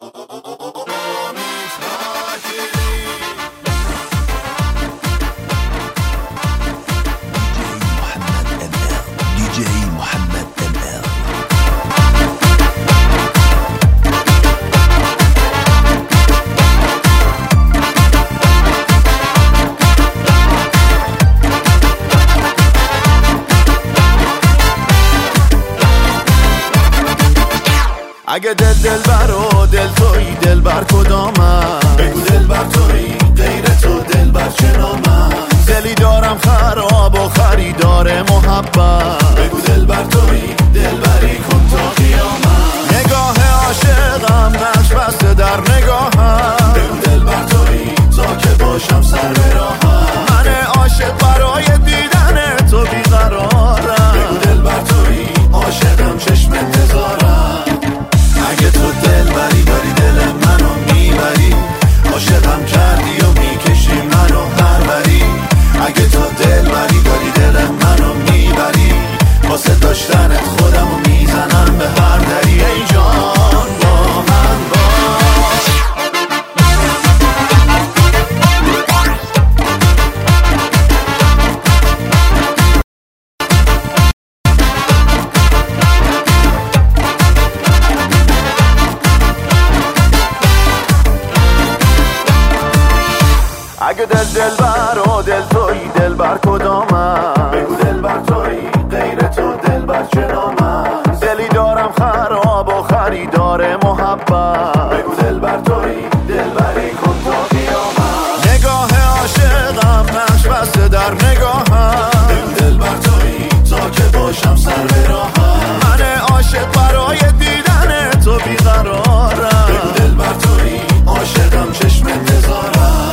اگه دلبر و دل تویی دلبر کدامم؟ بگو دلبر تویی غیر تو دلبر چه نامم؟ دلی دارم خراب و خریدار محبت. بگو دلبر تویی دلبری کن تا قیامت. نگاه عاشقم نقش بسته در نگاهم. بگو دلبر تویی تا که باشم سر به راهم. من عاشق برای دیدن تو بیقرارم. بگو دلبر تویی عاشقم چشم انتظارم. اگه تو دلبری داری دل منو میبری، عاشقم کردی و میکشی منو پروری. اگه تو دلبری داری دل منو میبری، واسه داشتنت خودمو میزنم به هر دری. ای جان با من باش. اگه دلبر و دل تویی دلبر کدامم؟ بگو دلبر تویی غیر تو دلبر چه نامم؟ دلی دارم خراب و خریدار محبت. بگو دلبر تویی دلبری کن تا قیامت. نگاه عاشقم نقش بسته در نگاهم. بگو دلبر تویی تا که باشم سر به راهم. من عاشق برای دیدن تو بیقرارم. بگو دلبر تویی عاشقم چشم انتظارم.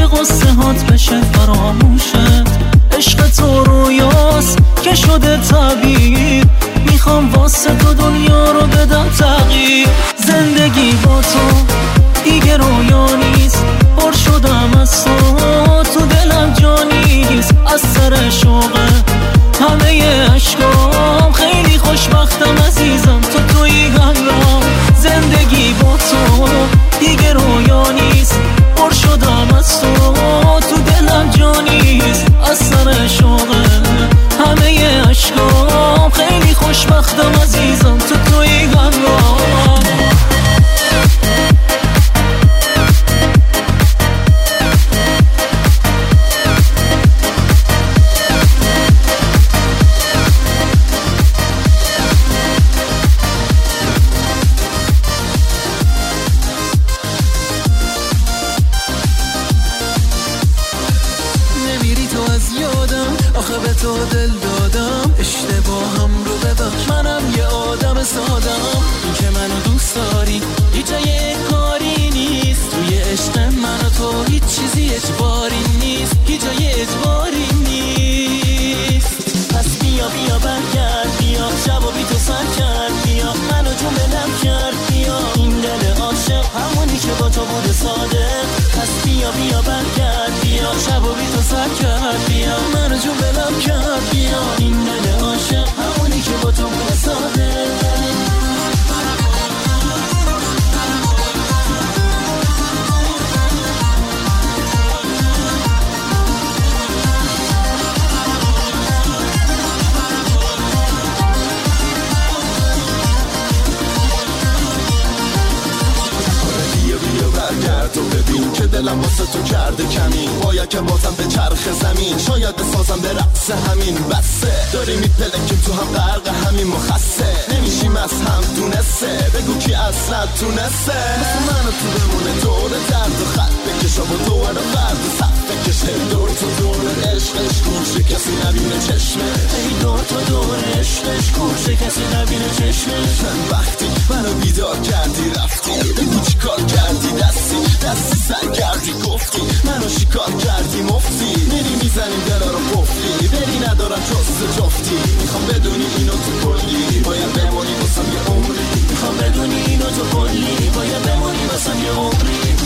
قصه هات بشه فراموشت. عشق تو رویاست که شده تعبیر، میخوام واسه تو دنیا رو بدم تغییر. زندگی با تو دیگه رویا نیست، پر شدم از تو دلم جا نیست. از سر شوقه همه عشقام، خیلی خوشبختم عزیزم تو توی قلبم. زندگی با تو دیگه رویا نیست، پر شدم از تو دلم جا نیست. از سر شوقه همه عشقام، خیلی خوشبختم عزیزم تو توی قلبم. آخه به تو دل دادم، اشتباهم رو ببخش، منم یه آدم سادم. این که منو دوست داری هیچ جای کاری نیست، توی عشق من و تو هیچ چیزی اجباری نیست، هیچ جای اجباری نیست. پس بیا بیا برگرد، بیا شب و بی تو سر کرد، بیا منو جون بلم کرد، بیا این دل عاشق همونی که با تو بوده صادق. پس بیا بیا برگرد، بیا شب و بی تو سر کرد، بیا منو جون بلم کرد، بیا این دل عاشق همونی که با تو بوده صادق. تو ببین که دلم واسه تو کرده کمی، باید که بازم به چرخ زمین، شاید بسازم به رقص همین. بسه داری میپلکیم تو هم غرق همین مخصه، نمیشیم از هم تونسته، بگو کی اصلا تونسته. مثل من و تو بمونه دور درد و خط بکشا با دور فرد و صف بکشه، دور تو دور عشقش کوشه کسی نبینه چشمه، ای دور تو دور عشقش کوشه کسی نبینه چشمه. من وقتی منو بیدار کردی رفتی، بگو چی کار کردی دستی سر کردی گفتی، منو شکار کردی مفتی، میری میزنیم دلا رو قفلی، بری ندارم جز جفتی. میخوام بدونی اینو تو کلی باید بمونی واسم یه عمری، میخوام بدونی اینو تو کلی باید بمونی واسم یه عمری.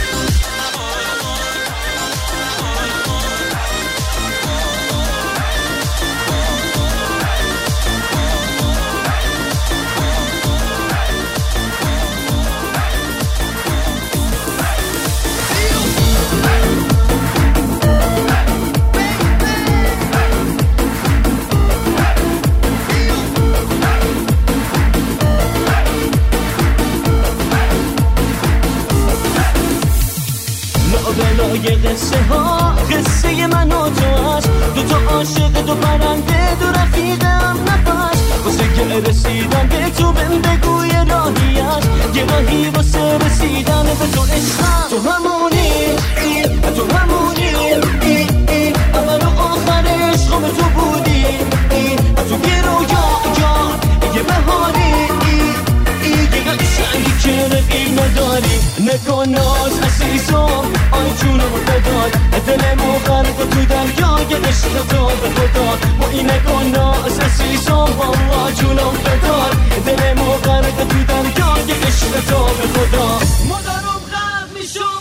بلای قصه ها، قصه من و تو هست، دو تا عاشق دو پرنده دو رفیقم نفس. واسه که رسیدن به تو بهم بگوی راهی هست، یه راهی واسه رسیدن به تو عشقم. تو همونی تو همونی اول و آخر عشقم تو بودی، تو یه رویا یه بهاری، یه قشنگی که رقیب نداری. نکن ناز عزیزم آی جونم بداد، دلمو غرق تو دریای عشق تو به خدا. ما این نکن ناز عزیزم والله جونم بداد، دلمو غرق تو دریای عشق تو به خدا. مادرم غرق میشم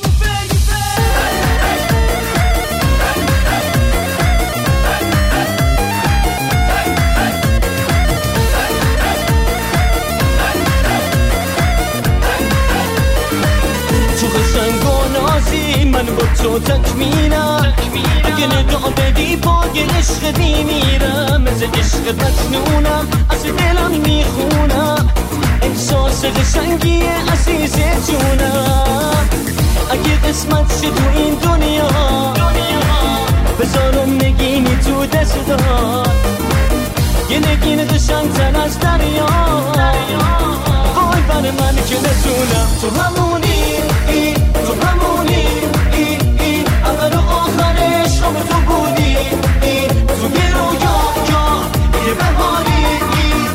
من با تو تکمیلم، اگه نگاه بدی پای عشق میمیرم، مثل عشق مجنونم از دلم میخونم، احساس قشنگی عزیز جونم. اگه قسمت شد تو این دنیا بذارم نگینی تو دستات، یه نگین قشنگتر از دریا، وای بر من که نتونم. تو همونی تو همونی اول و آخر عشقم تو بودی، تو یه رویا یه بهاری،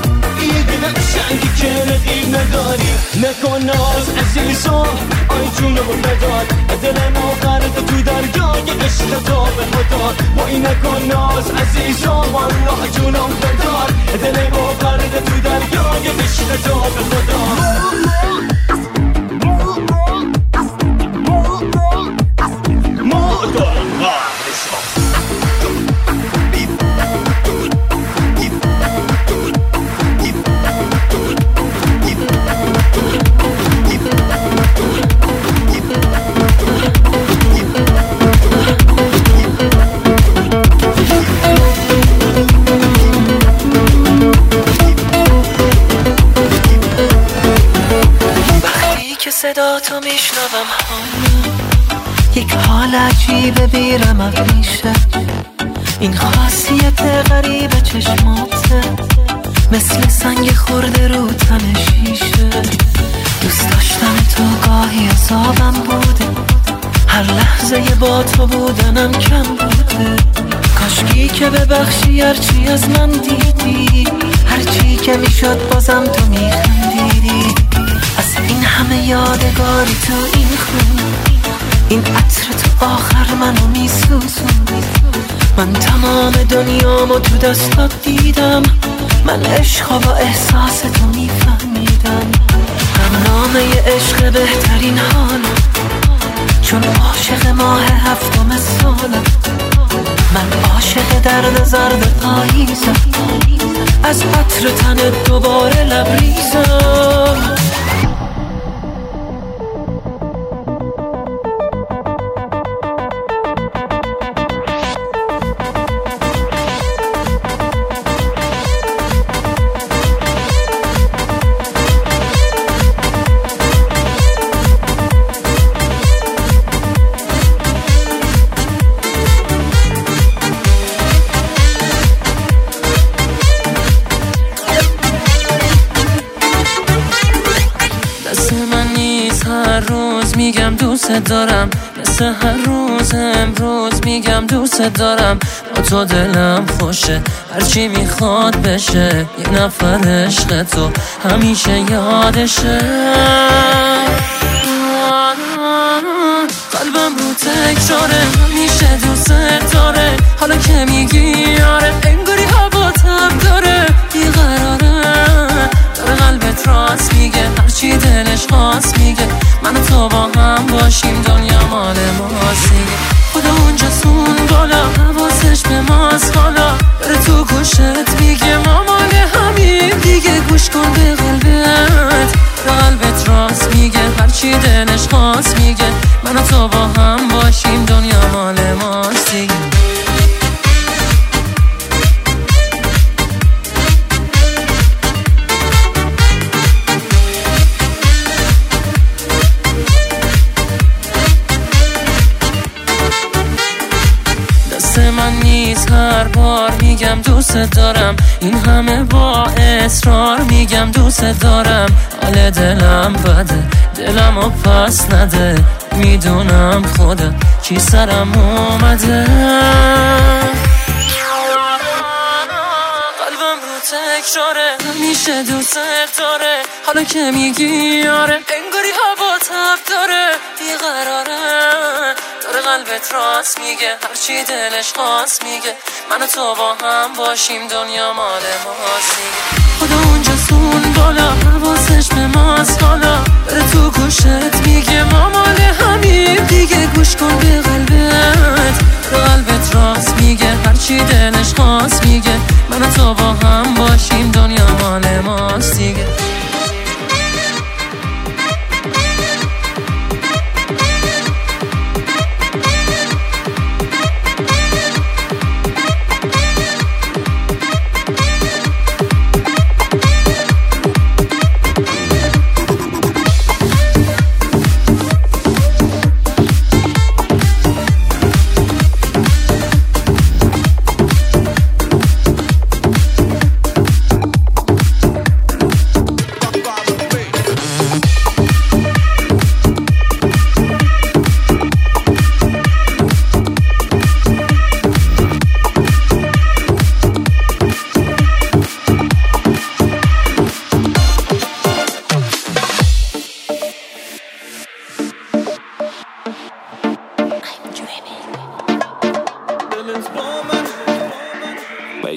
یه قشنگی که رقیب نداری. نکن ناز عزیزم آی جون جونمون بدار دل ما غرق تو دریای عشق تو به خدا ما این نکن ناز عزیزا والله جونم بدار دل ما غرق تو دریای عشق تو به خدا صدا تو میشنوم یک حال عجیبه بیرم میشه این خاصیت غریب چشماته مثل سنگ خورده رو تن شیشه دوست داشتم تو گاهی عذابم بوده هر لحظه با تو بودنم کم بوده کاشکی که ببخشی هرچی از من دیدی هرچی که میشد بازم تو میخندیدی از این همه یادگاری تو این خون این عطر تو آخر منو میسوزون من تمام دنیامو تو دستات دیدم من عشقا با احساس تو میفهمیدم غمنامه عشق بهترین حالم چون عاشق ماه هفتم سالم من عاشق درد زرد پاییزم از عطر تنت دوباره لبریزم میگم دوست دارم مثل هر روز امروز میگم دوست دارم با تو دلم خوشه هرچی میخواد بشه یه نفر عشق تو همیشه یادشه قلبم رو تکراره همیشه دوست داره حالا که میگی آره انگاری هوا تب داره بیقراره داره قلبت راست میگه هرچی دلش خواست میگه من و تو با هم باشیم دنیا مال ماست دیگه خدا اونجا سون بالا حواسش به ماست حالا داره تو گوشت میگه ما مال همیم دیگه گوش کن به قلبت داره قلبت راست میگه هرچی دلش خواست میگه من و تو با هم باشیم دنیا مال ماست دیگه من نیست هر بار میگم دوست دارم این همه با اصرار میگم دوست دارم حال دلم بده دلمو پس نده میدونم خودم چی سرم اومده قلبم رو تکراره همیشه دوست داره حالا که میگی آره انگاری هوا تب داره بیقراره داره قلبت راست میگه هرچی دلش خواست میگه من و تو با هم باشیم دنیا مال ماست دیگه خدا اونجا سون بالا حواسش به ماست حالا داره تو گوشت میگه ما مال همیم دیگه گوش کن به قلبت داره قلبت راست میگه هرچی دلش خواست میگه من و تو با هم باشیم دنیا مال ماست دیگه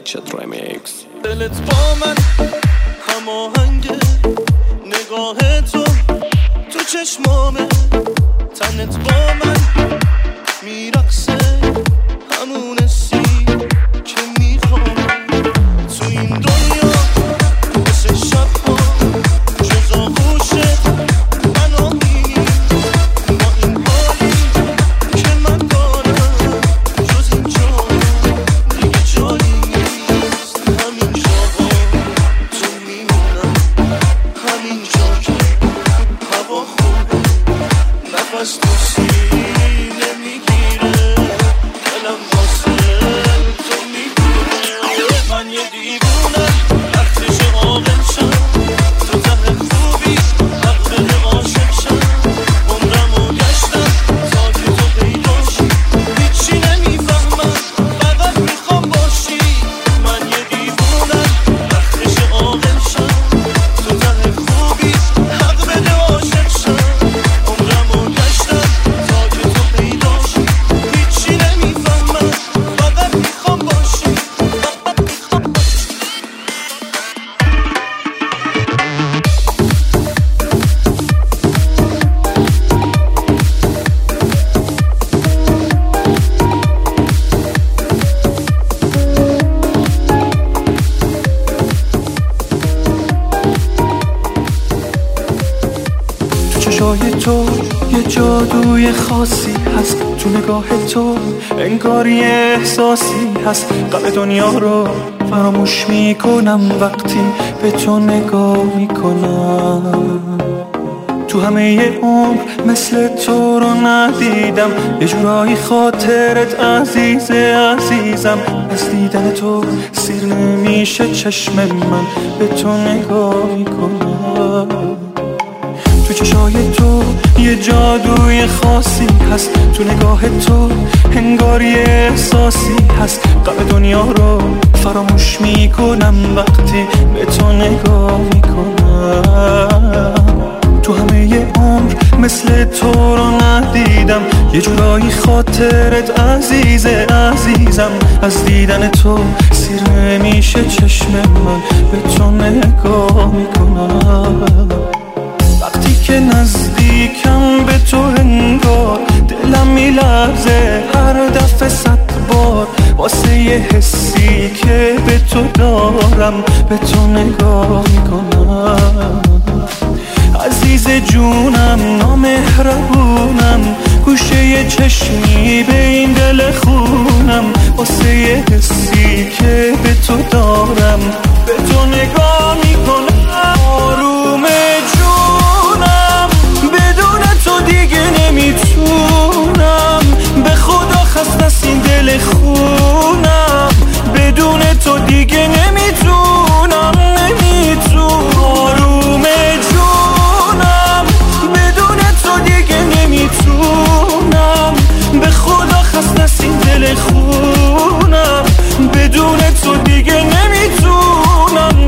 ریچارد ریمیکس. دلت با من هماهنگه، نگاه تو چشمامه، تنت با من میرقصه، همون حسی که میخوام تو این دنیا مثل شب ها جز آغوشت منو نیست، با این حالی که من دارم جز این جا دیگه جایی نیست. همین جاها تو میمونم، همین جا که هوا خوبه، نفس تو سینه میگیره، دلم واسه تو میگیره. من یه دیوونم وقتش عاقل شم، تو ته خوبی حق بده عاشق شم، عمرمو گشتم تا که تو پیدا شی، هیچی نمیفهمم فقط میخوام باشی. من یه دیوونم وقتش عاقل شم، تو ته خوبی حق بده عاشق شم، عمرمو گشتم تا که تو پیدا شی، هیچی نمیفهمم فقط میخوام باشی. تو چشای تو یه جادوی خاصی هست، تو نگاه تو انگار یه احساسی هست. قلب دنیا رو فراموش میکنم وقتی به تو نگاه میکنم. تو همه عمر مثل تو رو ندیدم، یه جورایی خاطرت عزیزه عزیزم. از دیدن تو سیر نمیشه چشم من، به تو نگاه میکنم. تو چشای تو یه جادوی خاصی هست، تو نگاه تو انگار یه احساسی هست. قلب دنیا رو فراموش میکنم وقتی به تو نگاه میکنم. تو همه عمر مثل تو رو ندیدم، یه جورایی خاطرت عزیزه عزیزم. از دیدن تو سیر نمیشه چشم من، به تو نگاه میکنم. وقتی که نزدیکم به تو انگار دلم میلرزه هر دفعه 100 بار، واسه یه حسی که به تو دارم به تو نگاه میکنم. عزیز جونم نامهربونم، گوشه یه چشمی به این دل خونم، واسه یه حسی که به تو دارم به تو نگاه میکنم. آروم جونم بدون تو دیگه نمیتونم، به خدا خسته است این دل خونم، بدون تو دیگه نمیتونم آروم جونم بدون تو دیگه نمیتونم، به خدا خسته است این دل خونم، بدون تو دیگه نمیتونم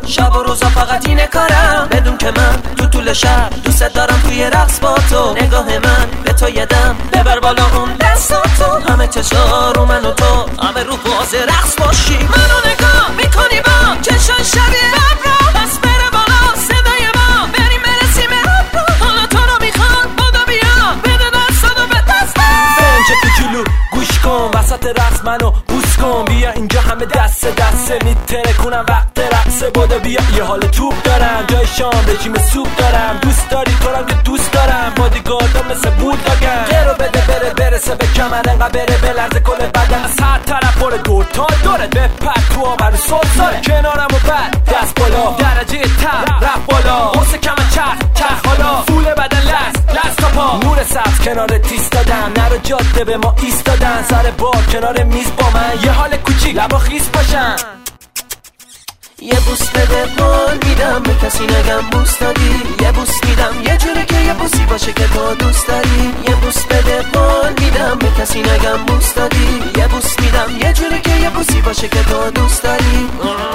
شب و روزا فقط اینه کارم. بدون که من تو طول شب دوست دارم توی رقص با تو. نگاه من به تو یدم ببر بالا اون دستاتو. همه چشا رو من و تو همه رو باز رقص باشی. منو نگاه میکنی با چشان شبیه ابرا. بس بره بالا صدای ما بریم برسیم ابرا. حالا تو رو میخواد بودا بیا بده دستاتو به دستم. فنجه تو کلو گوش کن وسط رقص منو بوس کن. بیا اینجا همه دست میتره کنم وقت رقصه. بودا بیا یه حال توپ دارم جای شام رژیم سوپ دارم. دوست داری تو رو که دوست دارم. بادیگاردم مثل بولداگم. قیرو بده بره برسه به کمر انقدر بره بلرزه کل بدن. از هر طرف بره دور تا دورت بپر تو آبرو سلسله. کنارم و بعد دست بالا درجه تر رفت بالا. حسه کم چرخ حالا فول بدن لست تا پا. نور سبز کنار تیست دادم نرو جاده به ما ایستادن. سر بار کنار میز با من یه حال کوچیک لبا خیس باشن. یه بوس بده قول میدم به کسی نگم بوس دادی. یه بوس میدم یه جوری که یه بوسی باشه که تو دوست داری. یه بوس بده قول میدم به کسی نگم بوس دادی. یه بوس میدم یه جوری که یه بوسی باشه که تو دوست داری.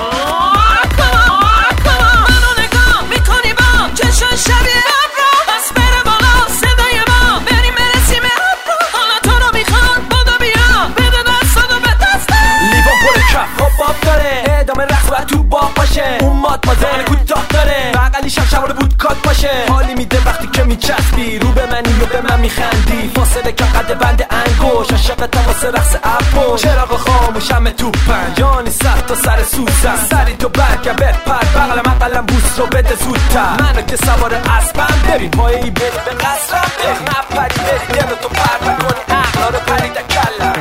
منو نگاه میکنی با چشان شبیه ابرا. بس بره بالا صدای ما بریم برسیم ابرا. حالا تو رو میخواد بودا بیا بده دستاتو به دستم. لیوان پر کف باب داره ادامه رقص باید تو باق باشه. اون مادمازل کوتاه داره بغلیش هم شوار بود کات باشه. حالی میده وقتی که میچسبی رو به منی و به من میخندی. فاصله کم قد بند انگوش عاشقتم واسه رقص اپو. چراغ خاموشم تو پنج جانی صد تا سر سوزم. سری تو برگه بپر بغل من قلم بوس رو بده زودتر. منو که سوار اسبم ببین پایی بری به قصرم. نپری بری دل تو پر کنی عقلا رو پریده کلم.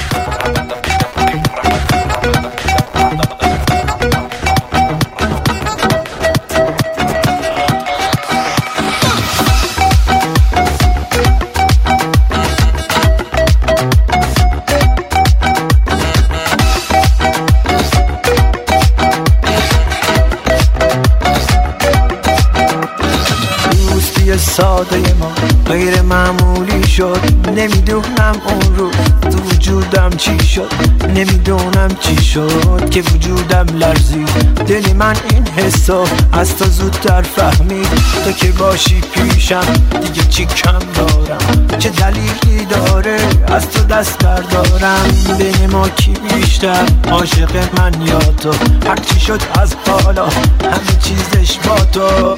ساده ما غیر معمولی شد. نمیدونم اون رو تو وجودم چی شد. نمیدونم چی شد که وجودم لرزید. دل من این حسو از تو زودتر فهمید. تو که باشی پیشم دیگه چی کم دارم. چه دلیلی داره از تو دست بردارم. بین ما کی بیشتر عاشق من یا تو. هر چی شد از حالا همه چیزش با تو.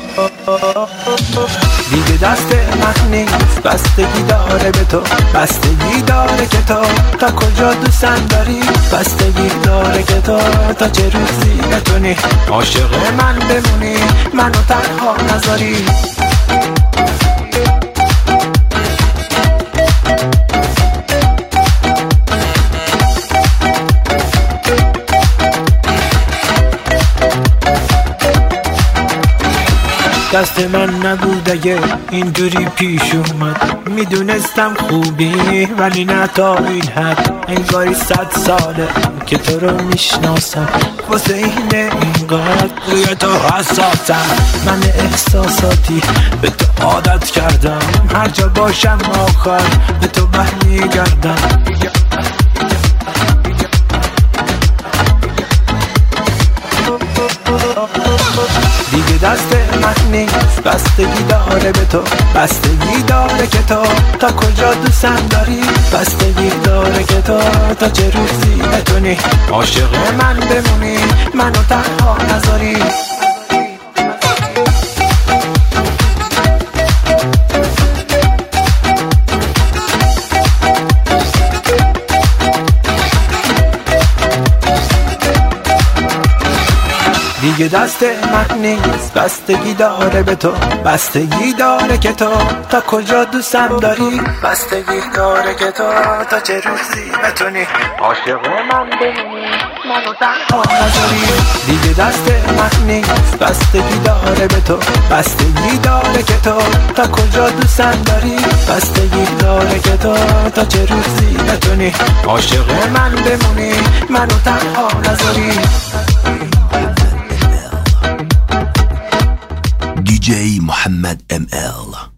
دیگه دست من نیست بستگی داره به تو. بستگی داره که تو تا کجا دوستم داری. بستگی داره که تو تا چه روزی بتونی عاشق من بمونی منو تنها نذاری. دست من نبود اگه اینجوری پیش اومد. میدونستم خوبی ولی نه تا این حد. انگاری 100 ساله که تو رو میشناسم. واسه اینه اینقدر روی تو حساسم. من احساساتی به تو عادت کردم. هر جا باشم آخر به تو برمیگردم. دیگه دست من نیست بستگی داره به تو. بستگی داره که تو تا کجا دوستم داری. بستگی داره که تو تا چه روزی بتونی عاشق من بمونی منو تنها نذاری. دیگه دست من نیست بستگی داره به تو. بستگی داره که تو تا کجا دوستم داری. بستگی داره که تو تا چه روزی بتونی عاشق من بمونی منو تنها نذاری. دیگه دست من نیست بستگی داره به تو. بستگی داره که تو تا کجا دوستم داری. بستگی داره که تو تا چه روزی بتونی عاشق من بمونی منو تنها نذاری. DJ Muhammad ML